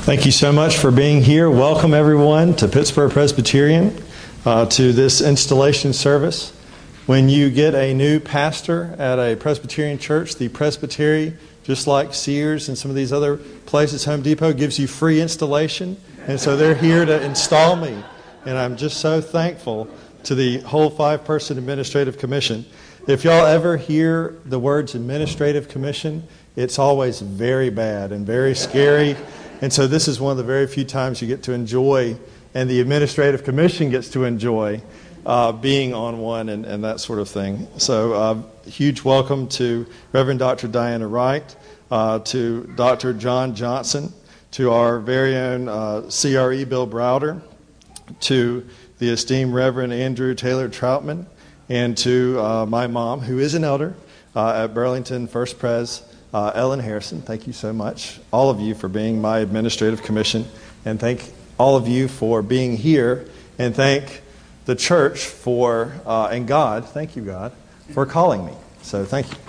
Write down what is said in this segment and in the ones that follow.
Thank you so much for being here. Welcome everyone to Pittsburgh Presbyterian, to this installation service. When you get a new pastor at a Presbyterian church, the presbytery, just like Sears and some of these other places, Home Depot, gives you free installation. And so they're here to install me. And I'm just so thankful to the whole 5-person administrative commission. If y'all ever hear the words administrative commission, it's always very bad and very scary. And so this is one of the very few times you get to enjoy, and the administrative commission gets to enjoy, being on one and that sort of thing. So huge welcome to Reverend Dr. Diana Wright, to Dr. John Johnson, to our very own CRE Bill Browder, to the esteemed Reverend Andrew Taylor Troutman, and to my mom, who is an elder at Burlington First Pres, Ellen Harrison. Thank you so much, all of you, for being my administrative commission, and thank all of you for being here, and thank the church for, and God, thank you, God, for calling me. So thank you.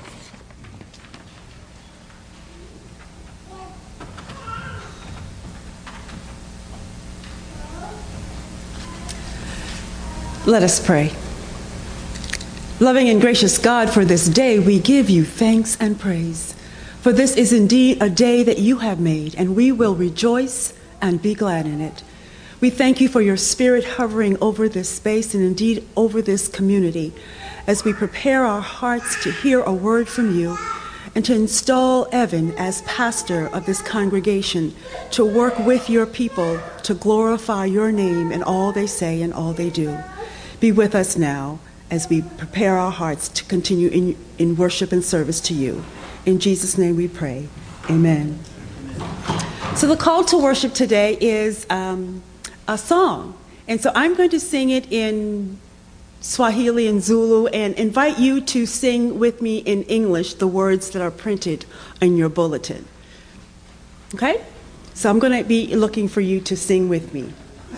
Let us pray. Loving and gracious God, for this day we give you thanks and praise. For this is indeed a day that you have made, and we will rejoice and be glad in it. We thank you for your Spirit hovering over this space and indeed over this community as we prepare our hearts to hear a word from you and to install Evan as pastor of this congregation to work with your people to glorify your name in all they say and all they do. Be with us now as we prepare our hearts to continue in worship and service to you. In Jesus' name we pray. Amen. So the call to worship today is a song. And so I'm going to sing it in Swahili and Zulu and invite you to sing with me in English the words that are printed in your bulletin. Okay? So I'm going to be looking for you to sing with me.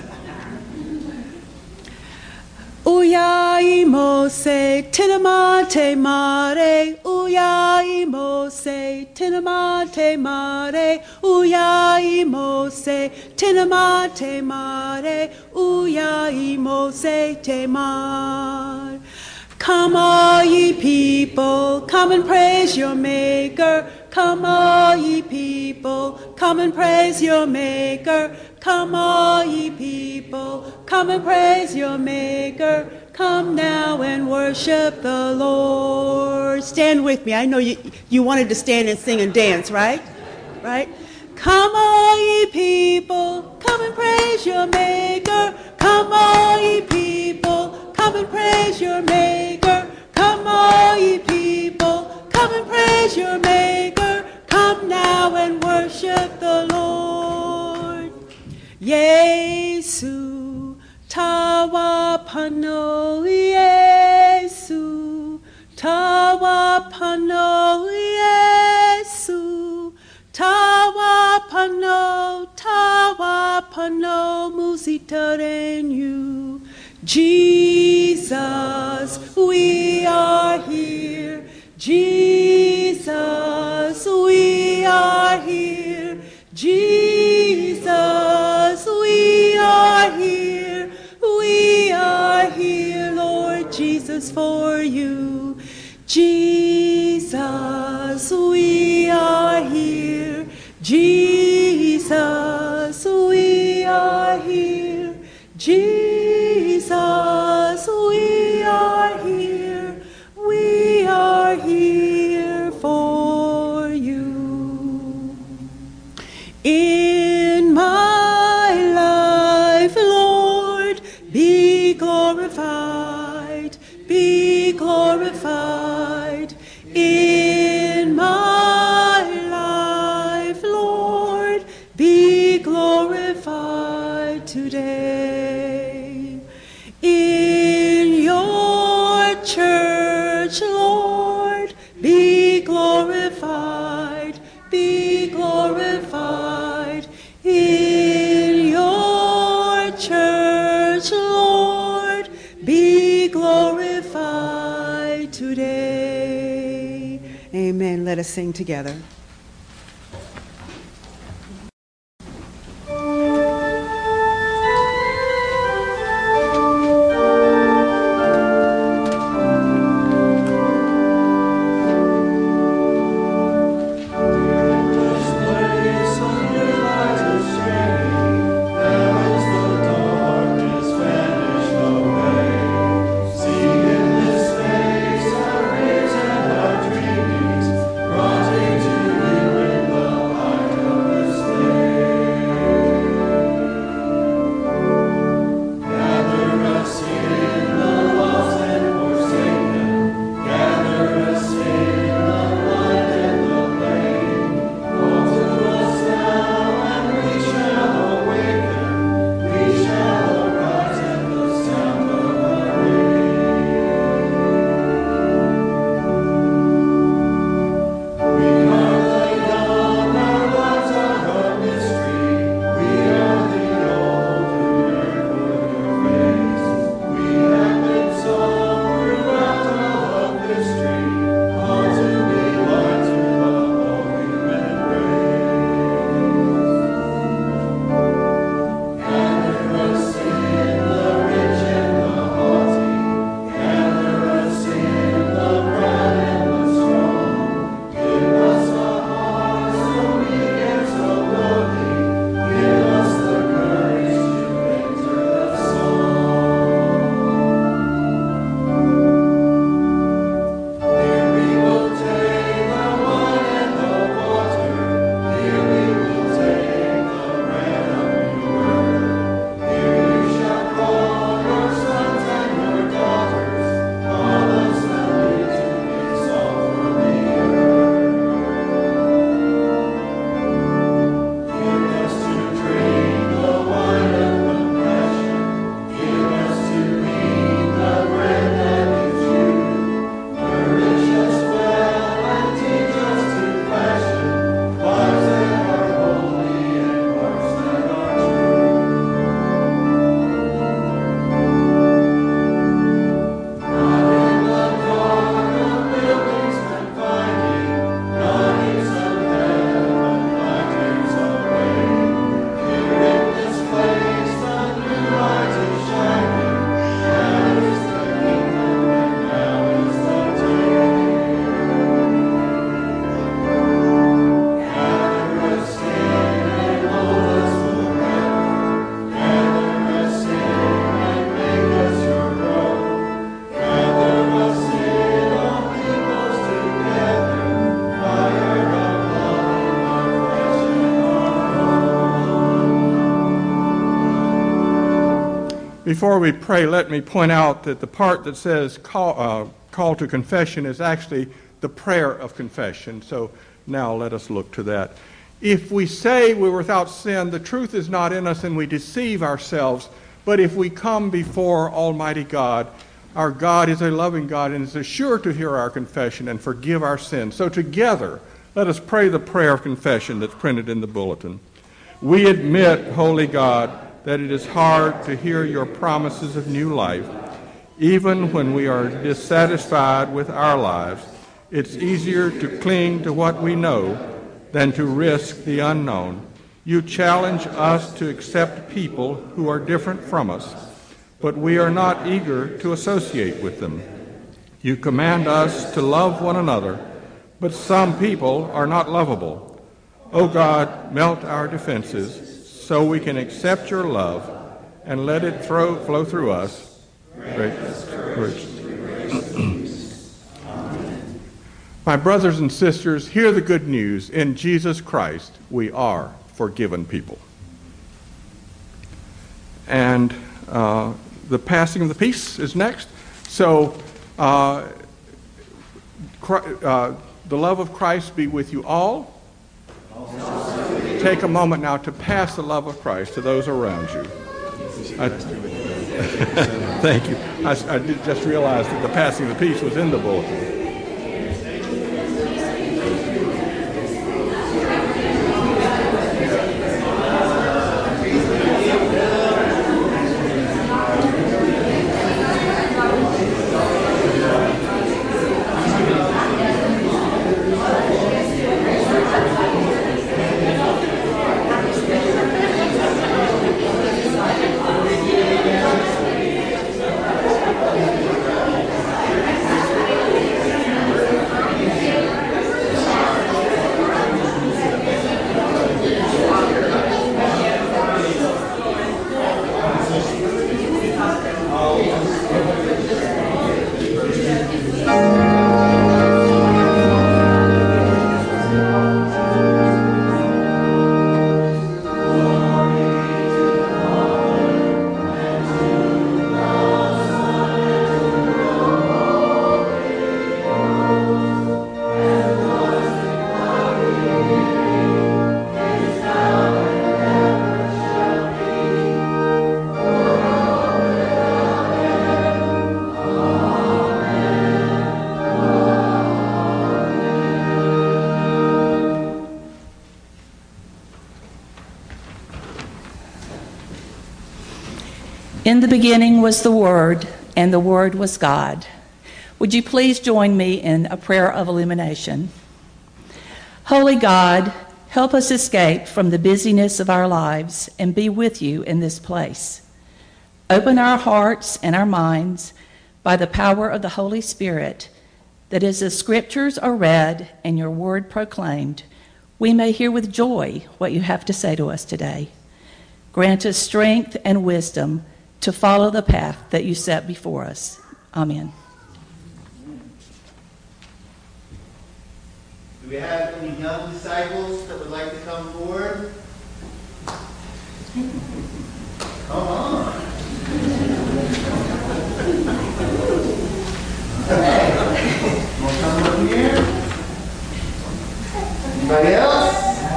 Uyai mose tinamate mare, uyai mose tinamate mare, uyai mose tinamate mare, uyai mose te mar. Come all ye people, come and praise your Maker. Come all ye people, come and praise your Maker. Come all ye people, come and praise your Maker. Come now and worship the Lord. Stand with me. I know you wanted to stand and sing and dance, right? Right? Come all ye people, come and praise your Maker. Come all ye people, come and praise your Maker. Come all ye people, come and praise your Maker. Come now and worship the Lord. Yesu tawapano, Yesu tawapano, Yesu tawapano, tawapano musitarenyu. Jesus, we are here. Jesus, we are here. Jesus, we are here. We are here, Lord Jesus, for you. Jesus, we are here. Jesus, we are here. Jesus, we are here. We are here for you. In my life, Lord, be glorified, be glorified. In my life, Lord, be glorified today. In your church, Lord, be glorified, be glorified. In your church, Lord, be glorified today. Amen. Let us sing together. Before we pray, let me point out that the part that says call to confession is actually the prayer of confession. So now let us look to that. If we say we're without sin, the truth is not in us and we deceive ourselves. But if we come before Almighty God, our God is a loving God and is sure to hear our confession and forgive our sins. So together, let us pray the prayer of confession that's printed in the bulletin. We admit, Holy God, that it is hard to hear your promises of new life. Even when we are dissatisfied with our lives, it's easier to cling to what we know than to risk the unknown. You challenge us to accept people who are different from us, but we are not eager to associate with them. You command us to love one another, but some people are not lovable. O God, melt our defenses so we can accept your love and let it flow through us. My brothers and sisters, hear the good news. In Jesus Christ, we are forgiven people. And the passing of the peace is next. So the love of Christ be with you all. Take a moment now to pass the love of Christ to those around you. Thank you. I did just realize that the passing of the peace was in the bulletin. In the beginning was the Word, and the Word was God. Would you please join me in a prayer of illumination? Holy God, help us escape from the busyness of our lives and be with you in this place. Open our hearts and our minds by the power of the Holy Spirit, that as the scriptures are read and your word proclaimed, we may hear with joy what you have to say to us today. Grant us strength and wisdom to follow the path that you set before us. Amen. Do we have any young disciples that would like to come forward? Come on. Okay. Want to come over here? Anybody else?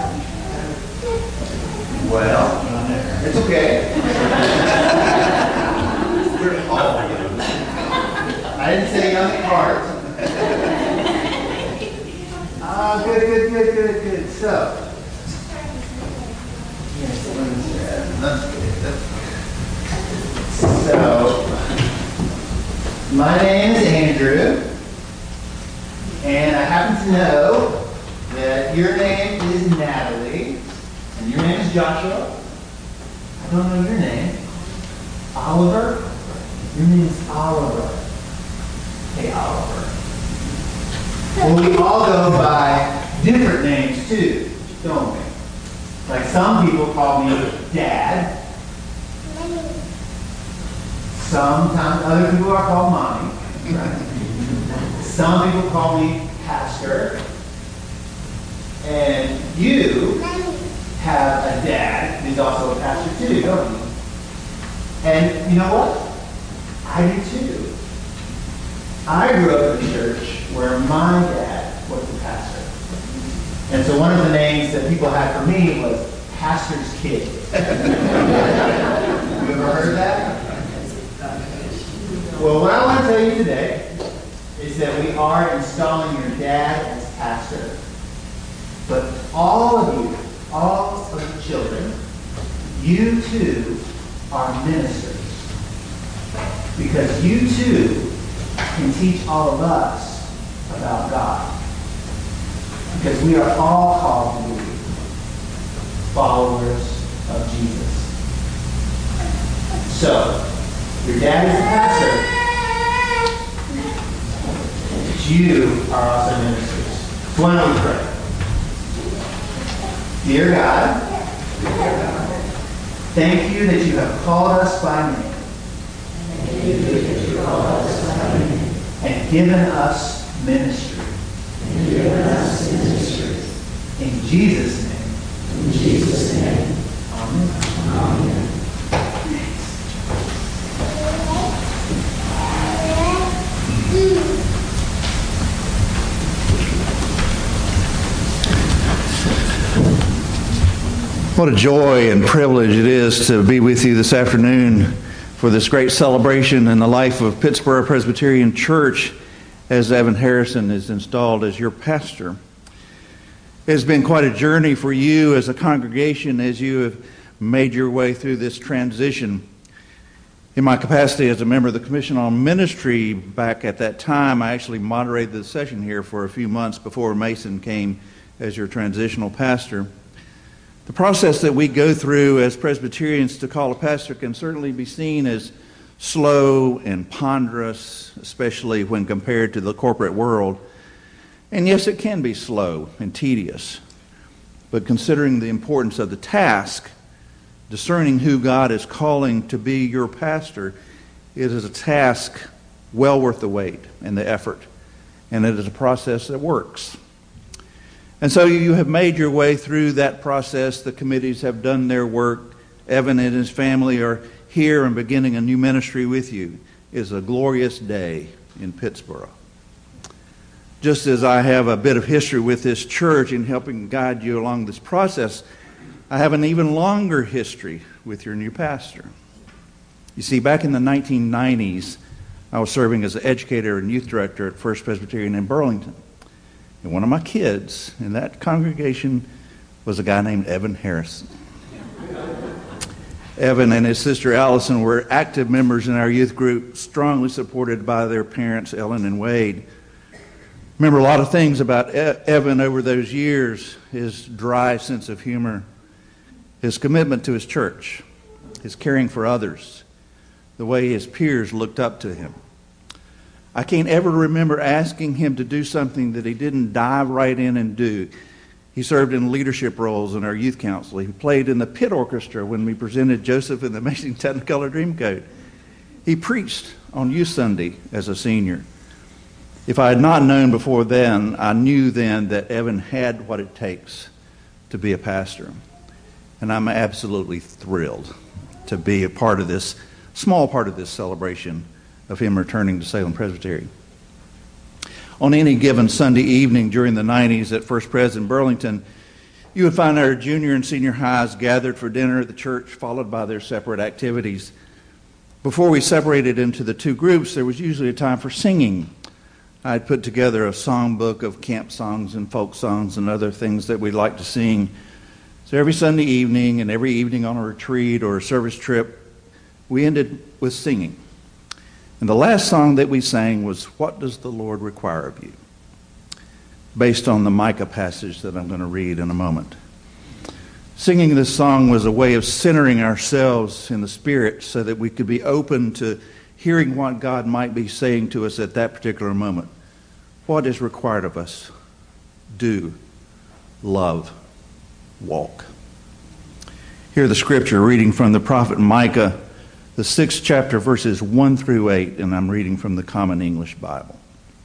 Well, it's okay. We're all young. I didn't say young at heart. Good. So, my name is Andrew, and I happen to know that your name is Natalie, and your name is Joshua. I don't know your name. Oliver? Your name is Oliver. Hey, Oliver. Well, we all go by different names too, don't we? Like some people call me Dad. Sometimes other people are called Mommy. Right? Some people call me Pastor. And you have a dad who's also a pastor too, don't you? And you know what? I do too. I grew up in a church where my dad was the pastor. And so one of the names that people had for me was Pastor's Kid. You ever heard of that? Well, what I want to tell you today is that we are installing your dad as pastor. But all of you, all of the children, you too are ministers. Because you too can teach all of us about God. Because we are all called to be followers of Jesus. So, your dad is a pastor, but you are also ministers. So why don't we pray? Dear God, thank you that you have called us by name. And given us ministry. In Jesus' name. Amen. What a joy and privilege it is to be with you this afternoon for this great celebration in the life of Pittsboro Presbyterian Church as Evan Harrison is installed as your pastor. It has been quite a journey for you as a congregation as you have made your way through this transition. In my capacity as a member of the Commission on Ministry back at that time, I actually moderated the session here for a few months before Mason came as your transitional pastor. The process that we go through as Presbyterians to call a pastor can certainly be seen as slow and ponderous, especially when compared to the corporate world. And yes, it can be slow and tedious. But considering the importance of the task, discerning who God is calling to be your pastor, it is a task well worth the wait and the effort. And it is a process that works. And so you have made your way through that process. The committees have done their work. Evan and his family are here and beginning a new ministry with you. It is a glorious day in Pittsboro. Just as I have a bit of history with this church in helping guide you along this process, I have an even longer history with your new pastor. You see, back in the 1990s, I was serving as an educator and youth director at First Presbyterian in Burlington. And one of my kids in that congregation was a guy named Evan Harrison. Evan and his sister Allison were active members in our youth group, strongly supported by their parents, Ellen and Wade. Remember a lot of things about Evan over those years: his dry sense of humor, his commitment to his church, his caring for others, the way his peers looked up to him. I can't ever remember asking him to do something that he didn't dive right in and do. He served in leadership roles in our youth council. He played in the pit orchestra when we presented Joseph in the Amazing Technicolor Dreamcoat. He preached on Youth Sunday as a senior. If I had not known before then, I knew then that Evan had what it takes to be a pastor. And I'm absolutely thrilled to be a part of this, small part of this celebration of him returning to Salem Presbytery. On any given Sunday evening during the 90s at First Pres in Burlington, you would find our junior and senior highs gathered for dinner at the church, followed by their separate activities. Before we separated into the two groups, there was usually a time for singing. I had put together a songbook of camp songs and folk songs and other things that we'd like to sing. So every Sunday evening and every evening on a retreat or a service trip, we ended with singing. And the last song that we sang was, "What Does the Lord Require of You?" based on the Micah passage that I'm going to read in a moment. Singing this song was a way of centering ourselves in the Spirit so that we could be open to hearing what God might be saying to us at that particular moment. What is required of us? Do, love, walk. Hear the scripture reading from the prophet Micah, the 6th chapter, verses 1 through 8, and I'm reading from the Common English Bible.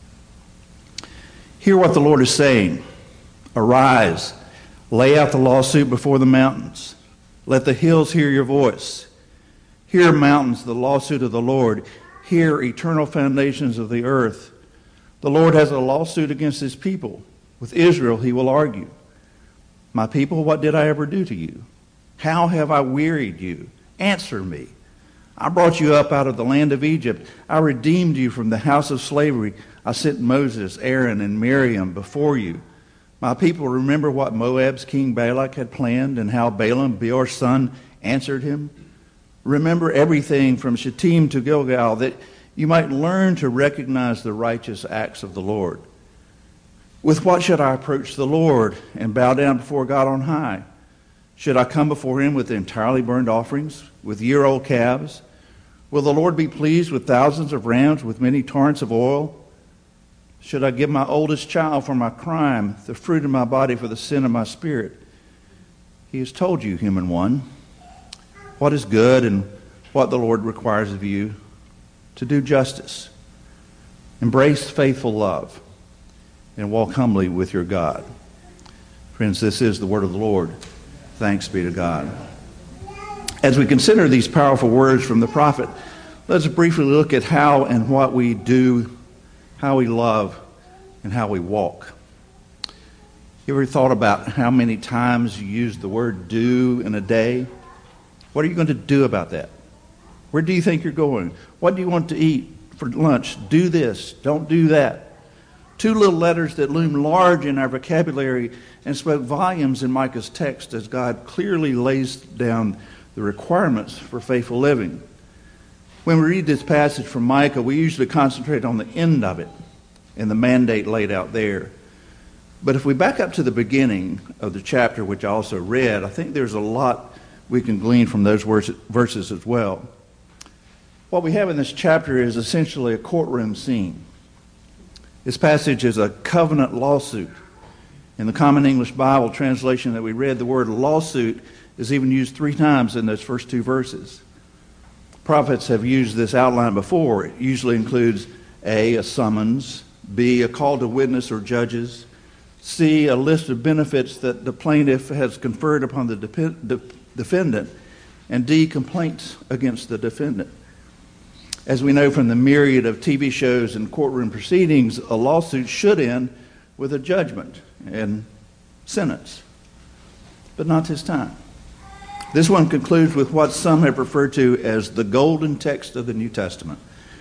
Hear what the Lord is saying. Arise, lay out the lawsuit before the mountains. Let the hills hear your voice. Hear, mountains, the lawsuit of the Lord. Hear, eternal foundations of the earth. The Lord has a lawsuit against his people. With Israel he will argue. My people, what did I ever do to you? How have I wearied you? Answer me. I brought you up out of the land of Egypt. I redeemed you from the house of slavery. I sent Moses, Aaron, and Miriam before you. My people, remember what Moab's king Balak had planned and how Balaam, Beor's son, answered him? Remember everything from Shittim to Gilgal, that you might learn to recognize the righteous acts of the Lord. With what should I approach the Lord and bow down before God on high? Should I come before him with entirely burned offerings, with year-old calves? Will the Lord be pleased with thousands of rams, with many torrents of oil? Should I give my oldest child for my crime, the fruit of my body for the sin of my spirit? He has told you, human one, what is good and what the Lord requires of you: to do justice, embrace faithful love, and walk humbly with your God. Friends, this is the word of the Lord. Thanks be to God. As we consider these powerful words from the prophet, let's briefly look at how and what we do, how we love, and how we walk. You ever thought about how many times you use the word do in a day? What are you going to do about that? Where do you think you're going? What do you want to eat for lunch? Do this, don't do that. Two little letters that loom large in our vocabulary and spoke volumes in Micah's text as God clearly lays down the requirements for faithful living. When we read this passage from Micah, we usually concentrate on the end of it and the mandate laid out there. But if we back up to the beginning of the chapter, which I also read, I think there's a lot we can glean from those verses as well. What we have in this chapter is essentially a courtroom scene. This passage is a covenant lawsuit. In the Common English Bible translation that we read, the word lawsuit is even used 3 times in those first 2 verses. Prophets have used this outline before. It usually includes A, a summons, B, a call to witness or judges, C, a list of benefits that the plaintiff has conferred upon the defendant, and D, complaints against the defendant. As we know from the myriad of TV shows and courtroom proceedings, a lawsuit should end with a judgment and sentence. But not this time. This one concludes with what some have referred to as the golden text of the New Testament,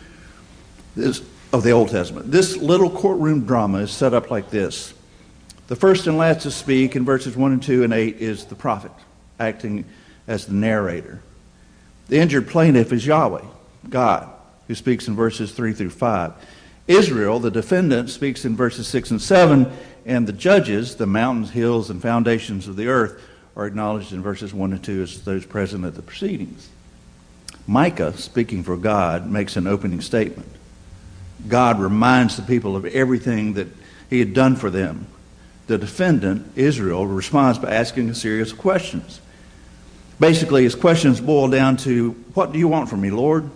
of the Old Testament. This little courtroom drama is set up like this. The first and last to speak in verses 1 and 2 and 8 is the prophet, acting as the narrator. The injured plaintiff is Yahweh, God, who speaks in verses 3 through 5. Israel, the defendant, speaks in verses 6 and 7, and the judges, the mountains, hills, and foundations of the earth, are acknowledged in verses 1 and 2 as those present at the proceedings. Micah, speaking for God, makes an opening statement. God reminds the people of everything that he had done for them. The defendant, Israel, responds by asking a series of questions. Basically, his questions boil down to, what do you want from me, Lord?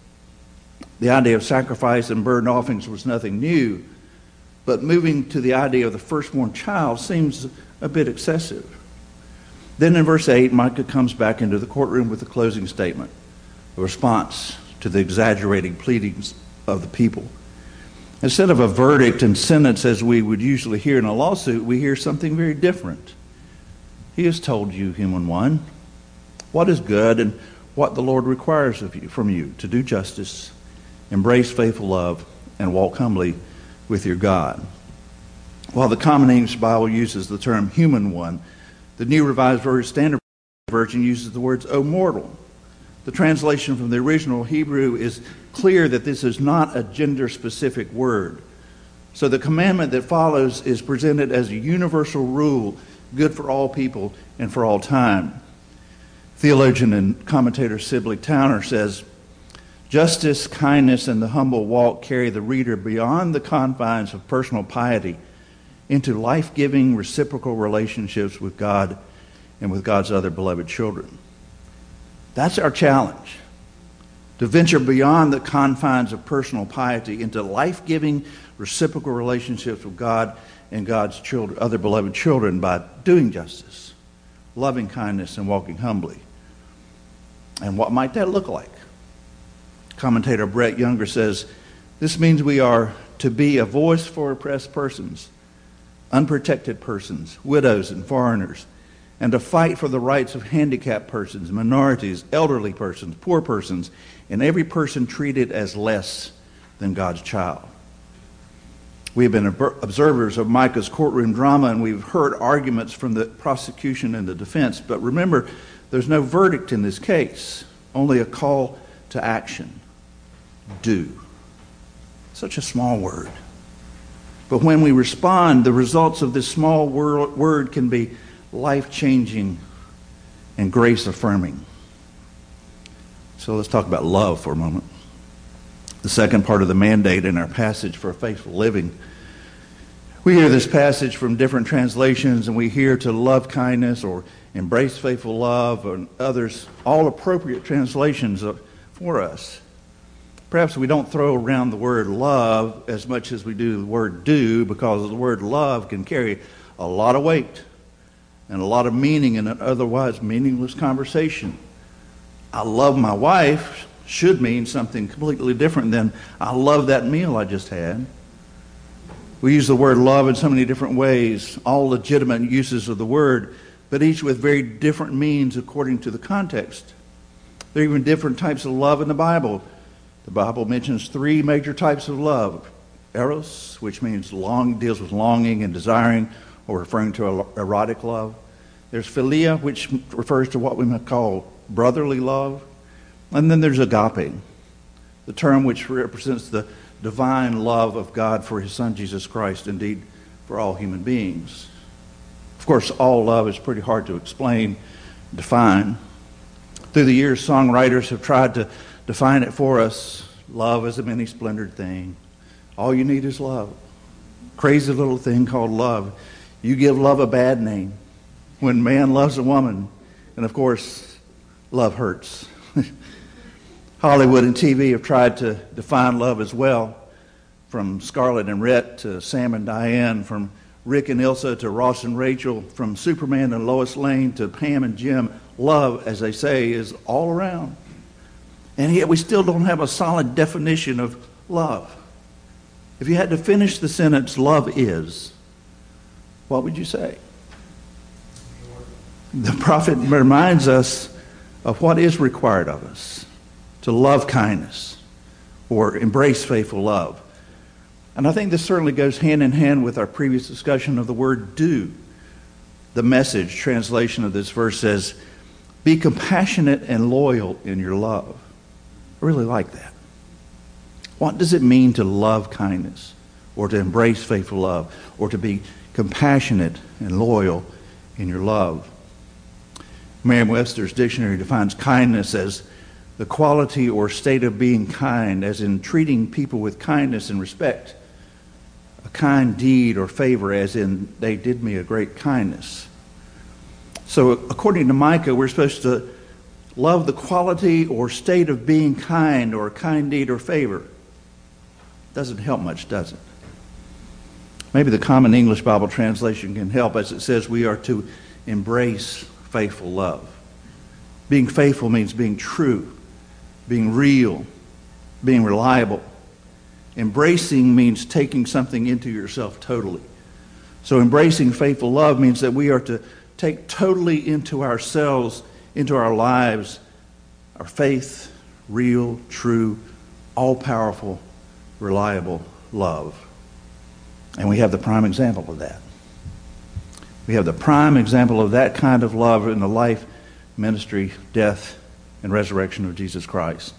The idea of sacrifice and burnt offerings was nothing new, but moving to the idea of the firstborn child seems a bit excessive. Then in verse 8, Micah comes back into the courtroom with a closing statement, a response to the exaggerating pleadings of the people. Instead of a verdict and sentence as we would usually hear in a lawsuit, we hear something very different. He has told you, human one, what is good and what the Lord requires of you, from you: to do justice, embrace faithful love, and walk humbly with your God. While the Common English Bible uses the term human one, the New Revised Standard Version uses the words, O mortal. The translation from the original Hebrew is clear that this is not a gender-specific word. So the commandment that follows is presented as a universal rule, good for all people and for all time. Theologian and commentator Sibley Towner says, justice, kindness, and the humble walk carry the reader beyond the confines of personal piety into life-giving reciprocal relationships with God and with God's other beloved children. That's our challenge, to venture beyond the confines of personal piety into life-giving reciprocal relationships with God and God's children, other beloved children, by doing justice, loving kindness, and walking humbly. And what might that look like? Commentator Brett Younger says, this means we are to be a voice for oppressed persons, unprotected persons, widows and foreigners, and to fight for the rights of handicapped persons, minorities, elderly persons, poor persons, and every person treated as less than God's child. We have been observers of Micah's courtroom drama, and we've heard arguments from the prosecution and the defense. But remember, there's no verdict in this case, only a call to action. Do. Such a small word. But when we respond, the results of this small word can be life-changing and grace-affirming. So let's talk about love for a moment. The second part of the mandate in our passage for faithful living. We hear this passage from different translations, and we hear to love kindness or embrace faithful love and others, all appropriate translations for us. Perhaps we don't throw around the word love as much as we do the word do, because the word love can carry a lot of weight and a lot of meaning in an otherwise meaningless conversation. I love my wife should mean something completely different than I love that meal I just had. We use the word love in so many different ways, all legitimate uses of the word, but each with very different meanings according to the context. There are even different types of love in the Bible. The Bible mentions 3 major types of love. Eros, which means deals with longing and desiring, or referring to erotic love. There's philia, which refers to what we might call brotherly love. And then there's agape, the term which represents the divine love of God for his Son, Jesus Christ, indeed for all human beings. Of course, all love is pretty hard to explain, define. Through the years, songwriters have tried to define it for us. Love is a many-splendored thing. All you need is love. Crazy little thing called love. You give love a bad name. When man loves a woman, and of course, love hurts. Hollywood and TV have tried to define love as well, from Scarlett and Rhett to Sam and Diane, from Rick and Ilsa to Ross and Rachel, from Superman and Lois Lane to Pam and Jim. Love, as they say, is all around. And yet we still don't have a solid definition of love. If you had to finish the sentence, love is, what would you say? The prophet reminds us of what is required of us. To love kindness or embrace faithful love. And I think this certainly goes hand in hand with our previous discussion of the word do. The Message translation of this verse says, be compassionate and loyal in your love. I really like that. What does it mean to love kindness or to embrace faithful love or to be compassionate and loyal in your love? Merriam-Webster's dictionary defines kindness as the quality or state of being kind, as in treating people with kindness and respect. A kind deed or favor, as in they did me a great kindness. So according to Micah, we're supposed to love the quality or state of being kind, or a kind deed or favor. Doesn't help much, does it? Maybe the Common English Bible translation can help, as it says we are to embrace faithful love. Being faithful means being true, being real, being reliable. Embracing means taking something into yourself totally. So embracing faithful love means that we are to take totally into ourselves, into our lives, our faith, real, true, all-powerful, reliable love. And we have the prime example of that. We have the prime example of that kind of love in the life, ministry, death, and resurrection of Jesus Christ.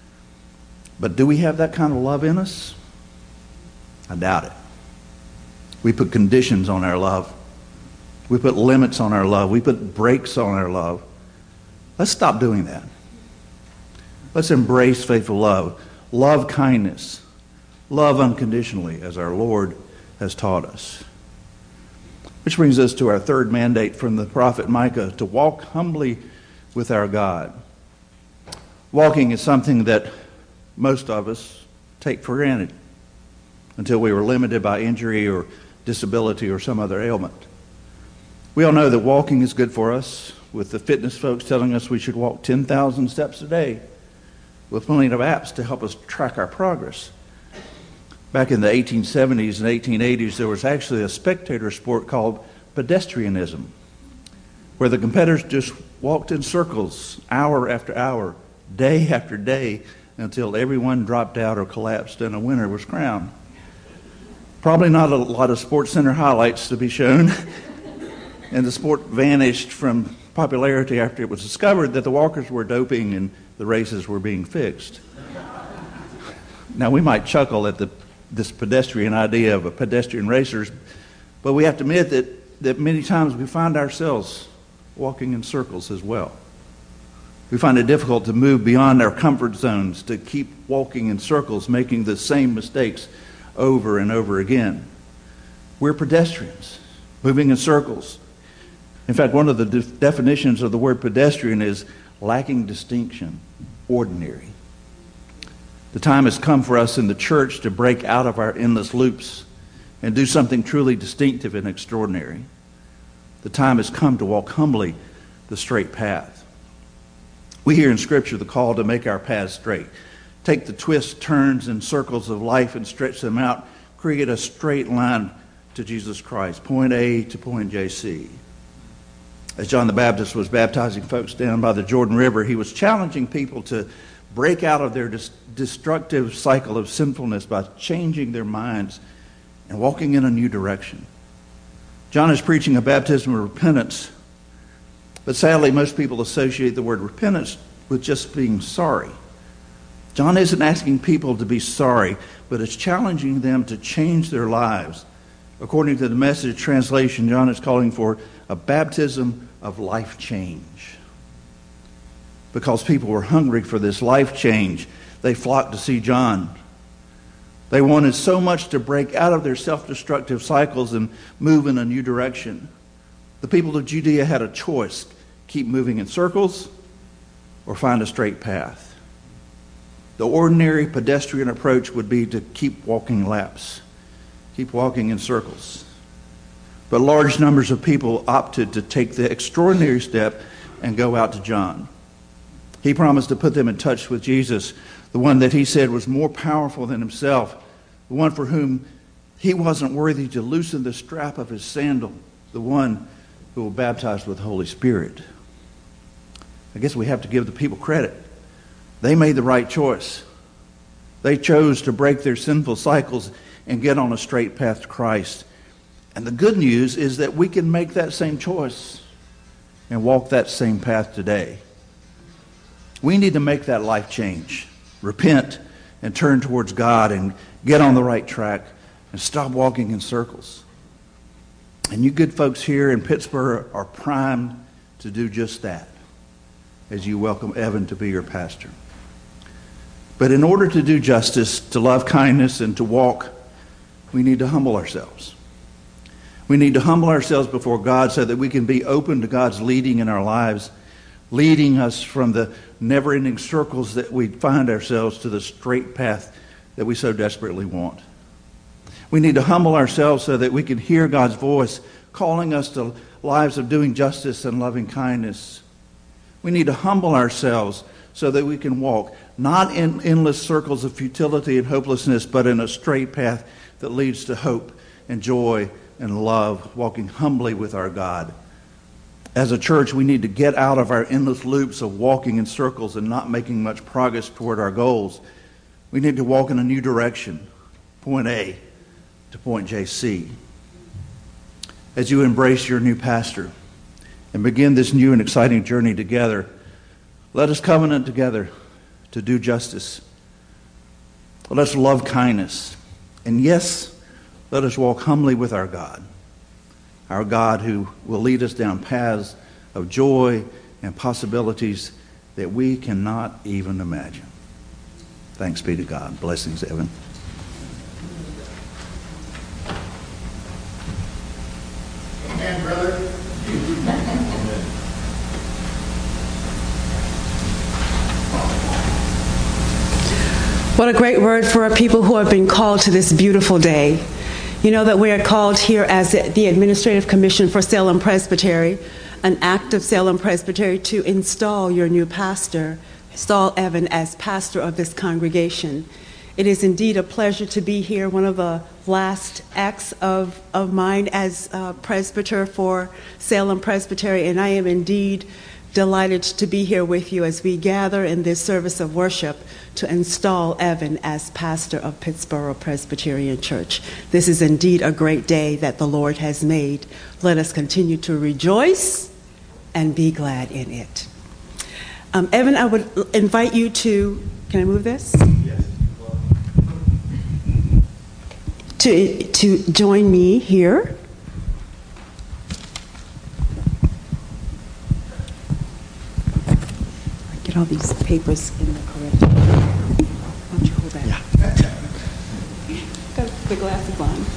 But do we have that kind of love in us? I doubt it. We put conditions on our love. We put limits on our love. We put brakes on our love. Let's stop doing that. Let's embrace faithful love. Love kindness. Love unconditionally, as our Lord has taught us. Which brings us to our third mandate from the prophet Micah, to walk humbly with our God. Walking is something that most of us take for granted until we were limited by injury or disability or some other ailment. We all know that walking is good for us. with the fitness folks telling us we should walk 10,000 steps a day, with plenty of apps to help us track our progress. Back in the 1870s and 1880s, there was actually a spectator sport called pedestrianism, where the competitors just walked in circles hour after hour, day after day, until everyone dropped out or collapsed and a winner was crowned. Probably not a lot of Sports Center highlights to be shown, and the sport vanished from popularity after it was discovered that the walkers were doping and the races were being fixed. Now, we might chuckle at this pedestrian idea of a pedestrian racers, but we have to admit that many times we find ourselves walking in circles as well. We find it difficult to move beyond our comfort zones, to keep walking in circles, making the same mistakes over and over again. We're pedestrians, moving in circles. In fact, one of the definitions of the word pedestrian is lacking distinction, ordinary. The time has come for us in the church to break out of our endless loops and do something truly distinctive and extraordinary. The time has come to walk humbly the straight path. We hear in Scripture the call to make our paths straight. Take the twists, turns, and circles of life and stretch them out. Create a straight line to Jesus Christ, point A to point JC. As John the Baptist was baptizing folks down by the Jordan River, he was challenging people to break out of their destructive cycle of sinfulness by changing their minds and walking in a new direction. John is preaching a baptism of repentance, but sadly most people associate the word repentance with just being sorry. John isn't asking people to be sorry, but is challenging them to change their lives. According to the Message translation, John is calling for a baptism of life change. Because people were hungry for this life change, they flocked to see John. They wanted so much to break out of their self-destructive cycles and move in a new direction. The people of Judea had a choice: keep moving in circles or find a straight path. The ordinary pedestrian approach would be to keep walking laps, keep walking in circles. But large numbers of people opted to take the extraordinary step and go out to John. He promised to put them in touch with Jesus, the one that he said was more powerful than himself, the one for whom he wasn't worthy to loosen the strap of his sandal, the one who will baptize with the Holy Spirit. I guess we have to give the people credit. They made the right choice. They chose to break their sinful cycles and get on a straight path to Christ. And the good news is that we can make that same choice and walk that same path today. We need to make that life change. Repent and turn towards God and get on the right track and stop walking in circles. And you good folks here in Pittsburgh are primed to do just that as you welcome Evan to be your pastor. But in order to do justice, to love kindness, and to walk, we need to humble ourselves. We need to humble ourselves before God so that we can be open to God's leading in our lives, leading us from the never-ending circles that we find ourselves to the straight path that we so desperately want. We need to humble ourselves so that we can hear God's voice calling us to lives of doing justice and loving kindness. We need to humble ourselves so that we can walk not in endless circles of futility and hopelessness, but in a straight path that leads to hope and joy and love, walking humbly with our God. As a church, we need to get out of our endless loops of walking in circles and not making much progress toward our goals. We need to walk in a new direction, point A to point JC. As you embrace your new pastor and begin this new and exciting journey together, let us covenant together to do justice. Let us love kindness. And yes, let us walk humbly with our God who will lead us down paths of joy and possibilities that we cannot even imagine. Thanks be to God. Blessings, Evan. Amen, brother. What a great word for a people who have been called to this beautiful day. You know that we are called here as the Administrative Commission for Salem Presbytery, an act of Salem Presbytery to install your new pastor, Saul Evan, as pastor of this congregation. It is indeed a pleasure to be here, one of the last acts of mine as presbyter for Salem Presbytery, and I am indeed delighted to be here with you as we gather in this service of worship to install Evan as pastor of Pittsboro Presbyterian Church. This is indeed a great day that the Lord has made. Let us continue to rejoice and be glad in it. Evan, I would invite you to, can I move this? Yes. To join me here. Get all these papers in the correct order. Why don't you hold that? Yeah. Got the glasses on.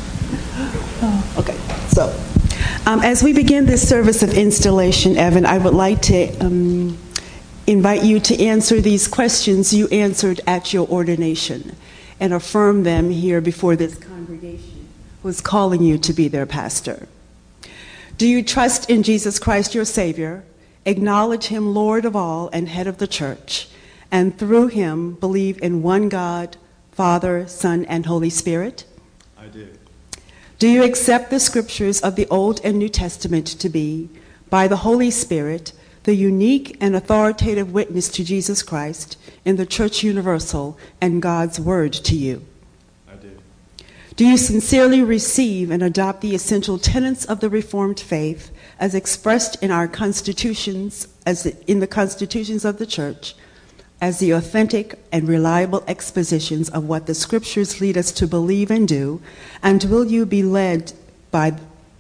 Oh, okay. So, as we begin this service of installation, Evan, I would like to invite you to answer these questions you answered at your ordination and affirm them here before this congregation who is calling you to be their pastor. Do you trust in Jesus Christ, your Savior, acknowledge him Lord of all and head of the church, and through him believe in one God, Father, Son, and Holy Spirit? I do. Do you accept the scriptures of the Old and New Testament to be, by the Holy Spirit, the unique and authoritative witness to Jesus Christ in the Church Universal and God's Word to you? I do. Do you sincerely receive and adopt the essential tenets of the Reformed faith as expressed in our constitutions, as in the constitutions of the Church, as the authentic and reliable expositions of what the Scriptures lead us to believe and do, and will you be led by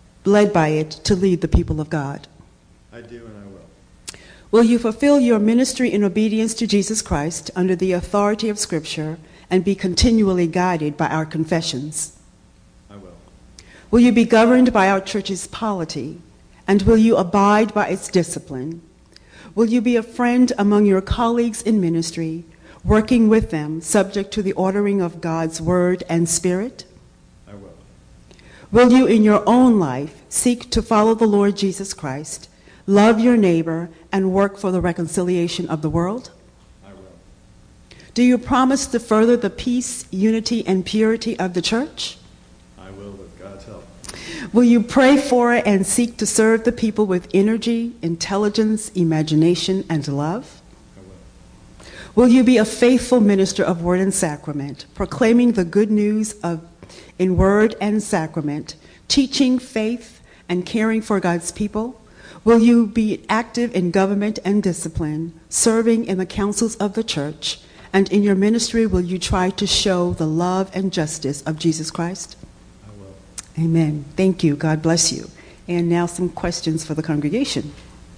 it to lead the people of God? I do and I will. Will you fulfill your ministry in obedience to Jesus Christ under the authority of Scripture and be continually guided by our confessions? I will. Will you be governed by our church's polity, and will you abide by its discipline? Will you be a friend among your colleagues in ministry, working with them subject to the ordering of God's Word and Spirit? I will. Will you in your own life seek to follow the Lord Jesus Christ, love your neighbor, and work for the reconciliation of the world? I will. Do you promise to further the peace, unity, and purity of the church? I will with God's help. Will you pray for and seek to serve the people with energy, intelligence, imagination, and love? I will. Will you be a faithful minister of word and sacrament, proclaiming the good news in word and sacrament, teaching faith and caring for God's people? Will you be active in government and discipline, serving in the councils of the church, and in your ministry will you try to show the love and justice of Jesus Christ? I will. Amen. Thank you. God bless you. And now some questions for the congregation.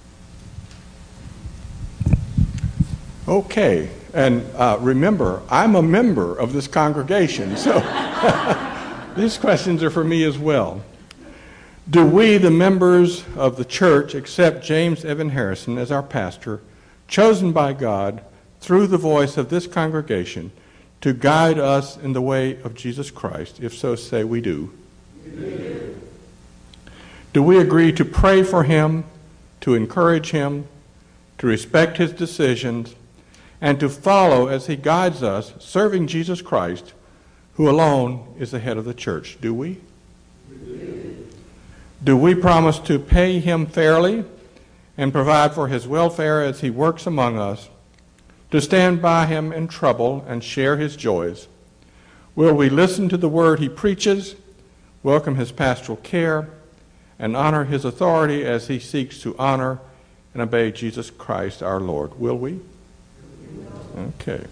Okay, and remember, I'm a member of this congregation, so these questions are for me as well. Do we, the members of the church, accept James Evan Harrison as our pastor, chosen by God through the voice of this congregation to guide us in the way of Jesus Christ? If so, say we do. We do. Do we agree to pray for him, to encourage him, to respect his decisions, and to follow as he guides us, serving Jesus Christ, who alone is the head of the church? Do we? We do. Do we promise to pay him fairly and provide for his welfare as he works among us, to stand by him in trouble and share his joys? Will we listen to the word he preaches, welcome his pastoral care, and honor his authority as he seeks to honor and obey Jesus Christ our Lord? Will we? Okay.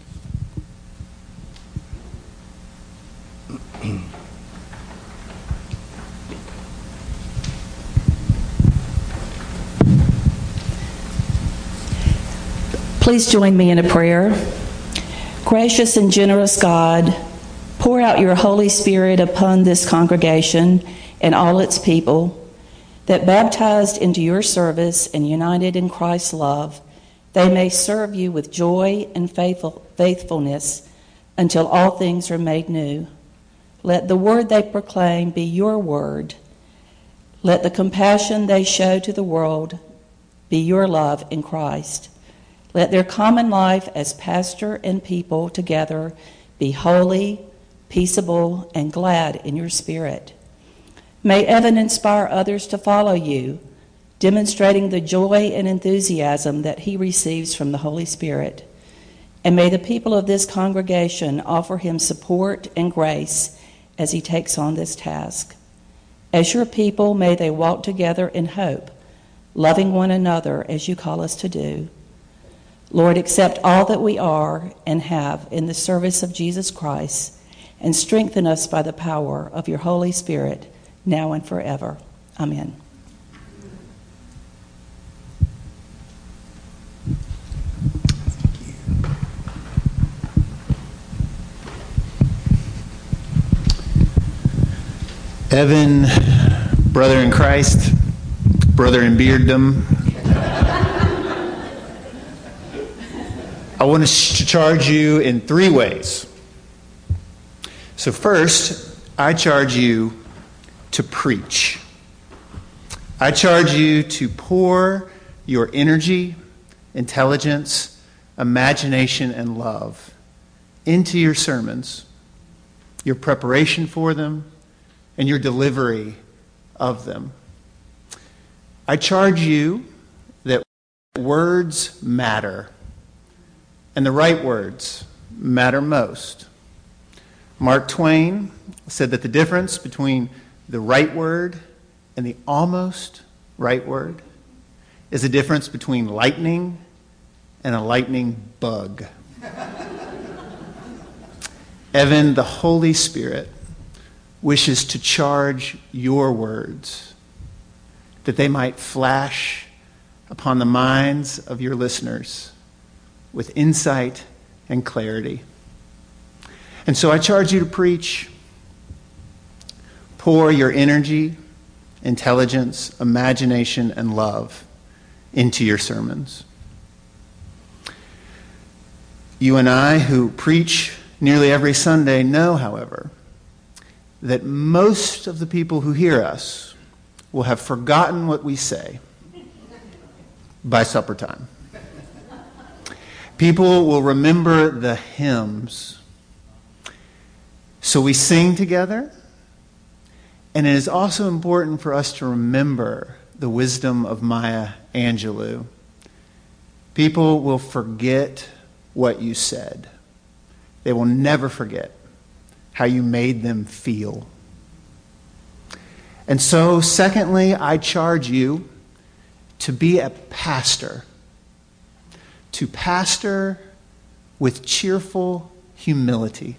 Please join me in a prayer. Gracious and generous God, pour out your Holy Spirit upon this congregation and all its people, that baptized into your service and united in Christ's love, they may serve you with joy and faithfulness until all things are made new. Let the word they proclaim be your word. Let the compassion they show to the world be your love in Christ. Let their common life as pastor and people together be holy, peaceable, and glad in your spirit. May Evan inspire others to follow you, demonstrating the joy and enthusiasm that he receives from the Holy Spirit. And may the people of this congregation offer him support and grace as he takes on this task. As your people, may they walk together in hope, loving one another as you call us to do. Lord, accept all that we are and have in the service of Jesus Christ, and strengthen us by the power of your Holy Spirit, now and forever. Amen. Evan, brother in Christ, brother in bearddom, I want to charge you in 3 ways. So first, I charge you to preach. I charge you to pour your energy, intelligence, imagination, and love into your sermons, your preparation for them, and your delivery of them. I charge you that words matter, and the right words matter most. Mark Twain said that the difference between the right word and the almost right word is the difference between lightning and a lightning bug. Evan, the Holy Spirit wishes to charge your words that they might flash upon the minds of your listeners with insight and clarity. And so I charge you to preach. Pour your energy, intelligence, imagination, and love into your sermons. You and I, who preach nearly every Sunday, know, however, that most of the people who hear us will have forgotten what we say by supper time. People will remember the hymns. So we sing together, and it is also important for us to remember the wisdom of Maya Angelou. People will forget what you said. They will never forget how you made them feel. And so, secondly, I charge you to be a pastor. To pastor with cheerful humility.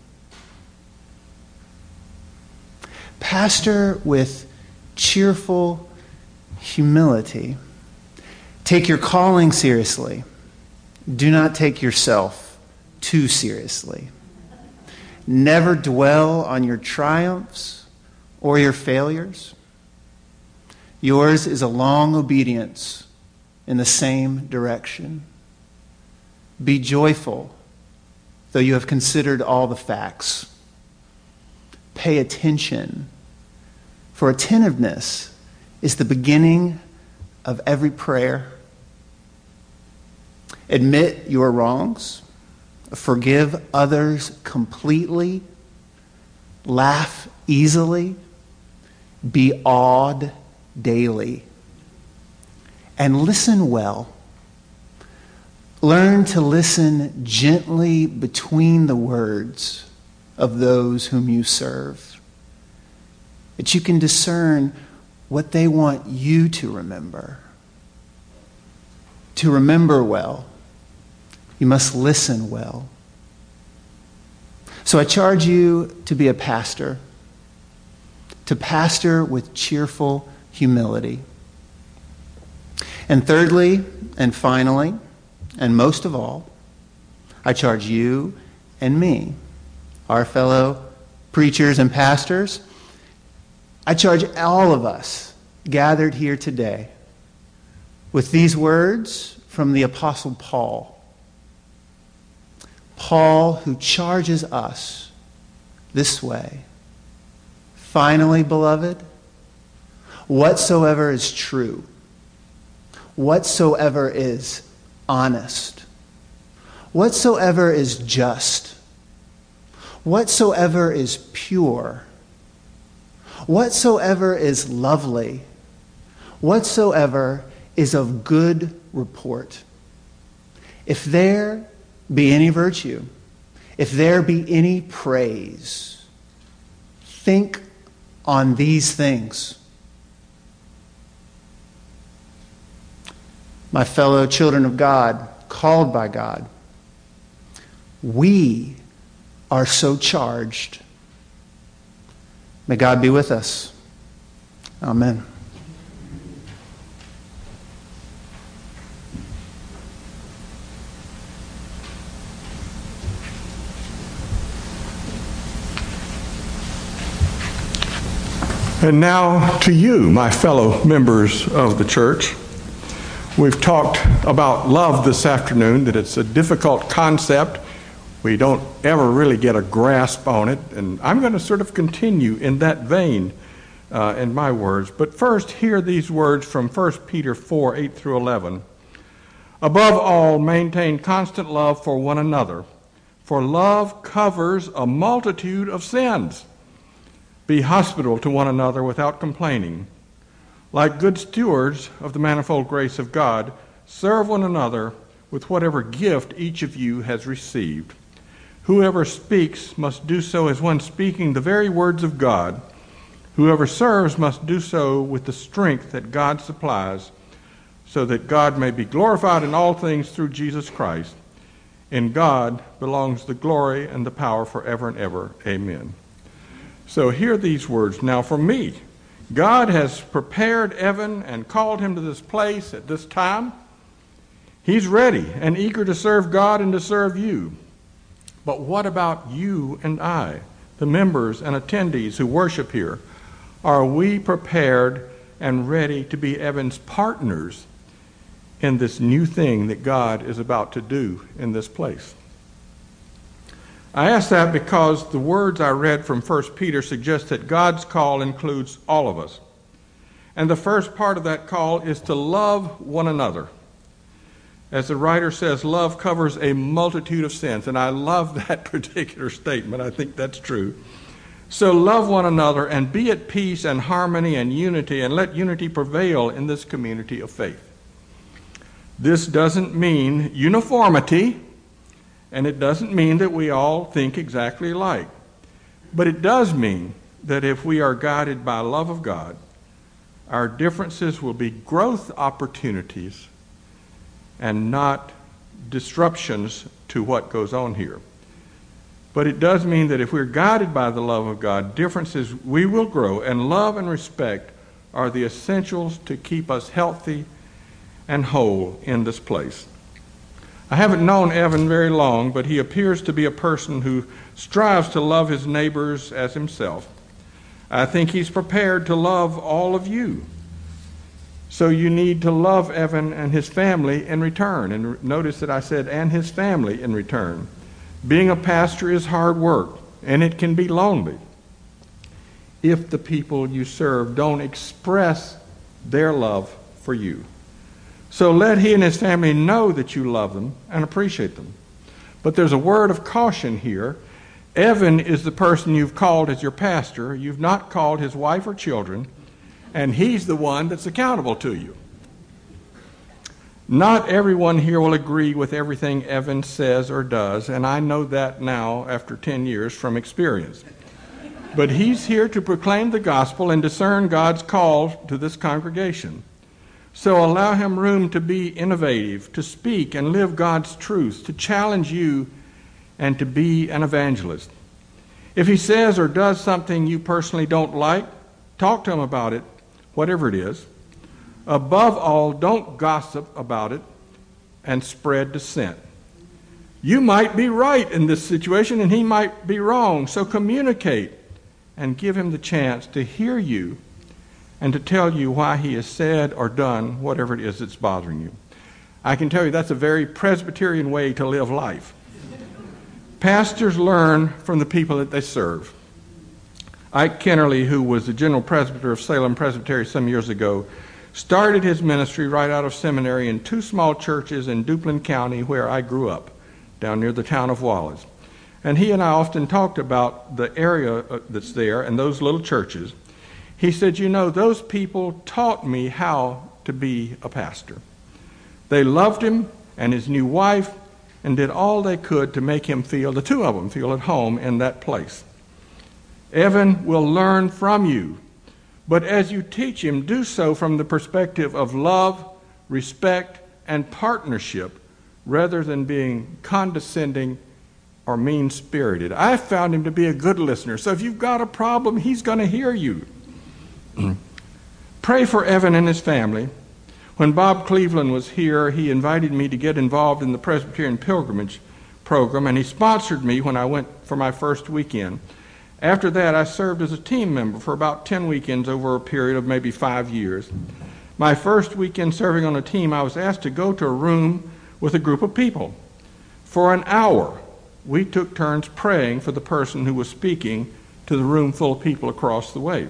Pastor with cheerful humility. Take your calling seriously. Do not take yourself too seriously. Never dwell on your triumphs or your failures. Yours is a long obedience in the same direction. Be joyful, though you have considered all the facts. Pay attention, for attentiveness is the beginning of every prayer. Admit your wrongs. Forgive others completely. Laugh easily. Be awed daily. And listen well. Learn to listen gently between the words of those whom you serve, that you can discern what they want you to remember. To remember well, you must listen well. So I charge you to be a pastor, to pastor with cheerful humility. And thirdly, and finally, and most of all, I charge you and me, our fellow preachers and pastors, I charge all of us gathered here today with these words from the Apostle Paul. Paul, who charges us this way: Finally, beloved, whatsoever is true, whatsoever is honest, whatsoever is just, whatsoever is pure, whatsoever is lovely, whatsoever is of good report. If there be any virtue, if there be any praise, think on these things. My fellow children of God, called by God, we are so charged. May God be with us. Amen. And now to you, my fellow members of the church. We've talked about love this afternoon, that it's a difficult concept. We don't ever really get a grasp on it, and I'm going to sort of continue in that vein in my words. But first, hear these words from 1 Peter 4, 8 through 11. Above all, maintain constant love for one another, for love covers a multitude of sins. Be hospitable to one another without complaining. Like good stewards of the manifold grace of God, serve one another with whatever gift each of you has received. Whoever speaks must do so as one speaking the very words of God. Whoever serves must do so with the strength that God supplies, so that God may be glorified in all things through Jesus Christ. In God belongs the glory and the power forever and ever. Amen. So hear these words. Now for me, God has prepared Evan and called him to this place at this time. He's ready and eager to serve God and to serve you. But what about you and I, the members and attendees who worship here? Are we prepared and ready to be Evan's partners in this new thing that God is about to do in this place? I ask that because the words I read from 1 Peter suggest that God's call includes all of us. And the first part of that call is to love one another. As the writer says, love covers a multitude of sins. And I love that particular statement. I think that's true. So love one another and be at peace and harmony and unity, and let unity prevail in this community of faith. This doesn't mean uniformity, and it doesn't mean that we all think exactly alike. But it does mean that if we are guided by love of God, our differences will be growth opportunities and not disruptions to what goes on here. But it does mean that if we're guided by the love of God, differences we will grow, and love and respect are the essentials to keep us healthy and whole in this place. I haven't known Evan very long, but he appears to be a person who strives to love his neighbors as himself. I think he's prepared to love all of you. So you need to love Evan and his family in return. And notice that I said, and his family in return. Being a pastor is hard work, and it can be lonely if the people you serve don't express their love for you. So let he and his family know that you love them and appreciate them. But there's a word of caution here. Evan is the person you've called as your pastor. You've not called his wife or children, and he's the one that's accountable to you. Not everyone here will agree with everything Evan says or does, and I know that now after 10 years from experience. But he's here to proclaim the gospel and discern God's call to this congregation. So allow him room to be innovative, to speak and live God's truth, to challenge you, and to be an evangelist. If he says or does something you personally don't like, talk to him about it, whatever it is. Above all, don't gossip about it and spread dissent. You might be right in this situation and he might be wrong, so communicate and give him the chance to hear you and to tell you why he has said or done whatever it is that's bothering you. I can tell you that's a very Presbyterian way to live life. Pastors learn from the people that they serve. Ike Kennerly, who was the general presbyter of Salem Presbytery some years ago, started his ministry right out of seminary in 2 small churches in Duplin County, where I grew up, down near the town of Wallace. And he and I often talked about the area that's there and those little churches. He said, you know, those people taught me how to be a pastor. They loved him and his new wife and did all they could to make him feel, the 2 of them, feel at home in that place. Evan will learn from you, but as you teach him, do so from the perspective of love, respect, and partnership, rather than being condescending or mean-spirited. I found him to be a good listener, so if you've got a problem, he's going to hear you. Pray for Evan and his family. When Bob Cleveland was here, he invited me to get involved in the Presbyterian Pilgrimage program, and he sponsored me when I went for my first weekend. After that, I served as a team member for about 10 weekends over a period of maybe 5 years. My first weekend serving on a team, I was asked to go to a room with a group of people. For an hour, we took turns praying for the person who was speaking to the room full of people across the way.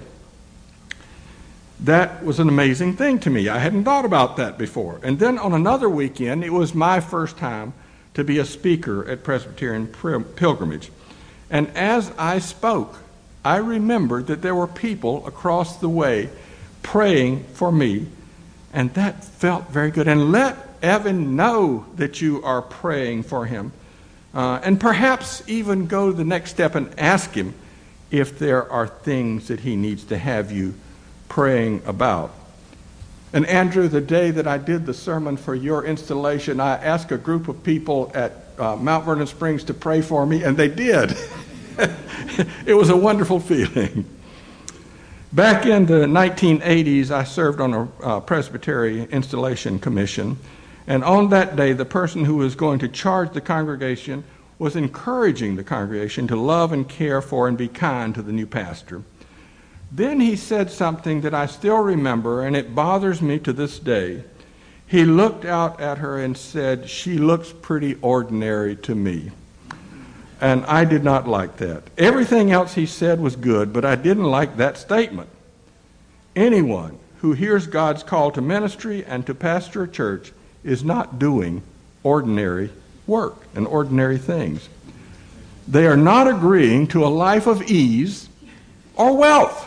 That was an amazing thing to me. I hadn't thought about that before. And then on another weekend, it was my first time to be a speaker at Presbyterian Pilgrimage. And as I spoke, I remembered that there were people across the way praying for me, and that felt very good. And let Evan know that you are praying for him, and perhaps even go the next step and ask him if there are things that he needs to have you praying about. And Andrew, the day that I did the sermon for your installation, I asked a group of people at Mount Vernon Springs to pray for me, and they did. It was a wonderful feeling. Back in the 1980s, I served on a Presbytery installation commission, and on that day, the person who was going to charge the congregation was encouraging the congregation to love and care for and be kind to the new pastor. Then he said something that I still remember, and it bothers me to this day. He looked out at her and said, "She looks pretty ordinary to me." And I did not like that. Everything else he said was good, but I didn't like that statement. Anyone who hears God's call to ministry and to pastor a church is not doing ordinary work and ordinary things. They are not agreeing to a life of ease or wealth.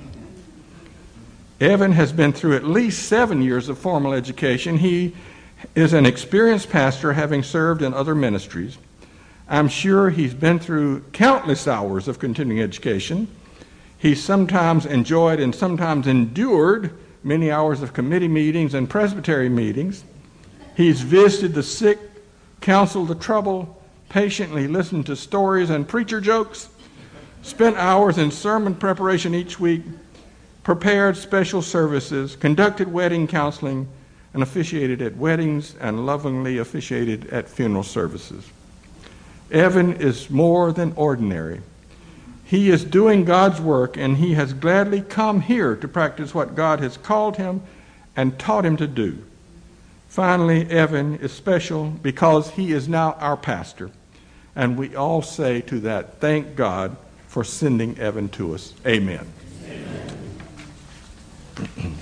Evan has been through at least 7 years of formal education. He is an experienced pastor, having served in other ministries. I'm sure he's been through countless hours of continuing education. He's sometimes enjoyed and sometimes endured many hours of committee meetings and presbytery meetings. He's visited the sick, counseled the troubled, patiently listened to stories and preacher jokes, spent hours in sermon preparation each week, prepared special services, conducted wedding counseling, and officiated at weddings and lovingly officiated at funeral services. Evan is more than ordinary. He is doing God's work, and he has gladly come here to practice what God has called him and taught him to do. Finally, Evan is special because he is now our pastor, and we all say to that, thank God for sending Evan to us. Amen. Amen.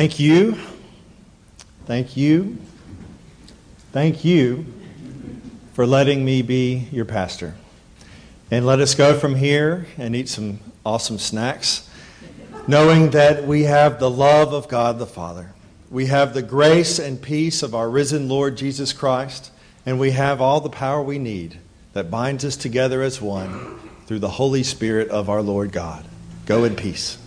Thank you. Thank you. Thank you for letting me be your pastor. And let us go from here and eat some awesome snacks, knowing that we have the love of God the Father. We have the grace and peace of our risen Lord Jesus Christ, and we have all the power we need that binds us together as one through the Holy Spirit of our Lord God. Go in peace.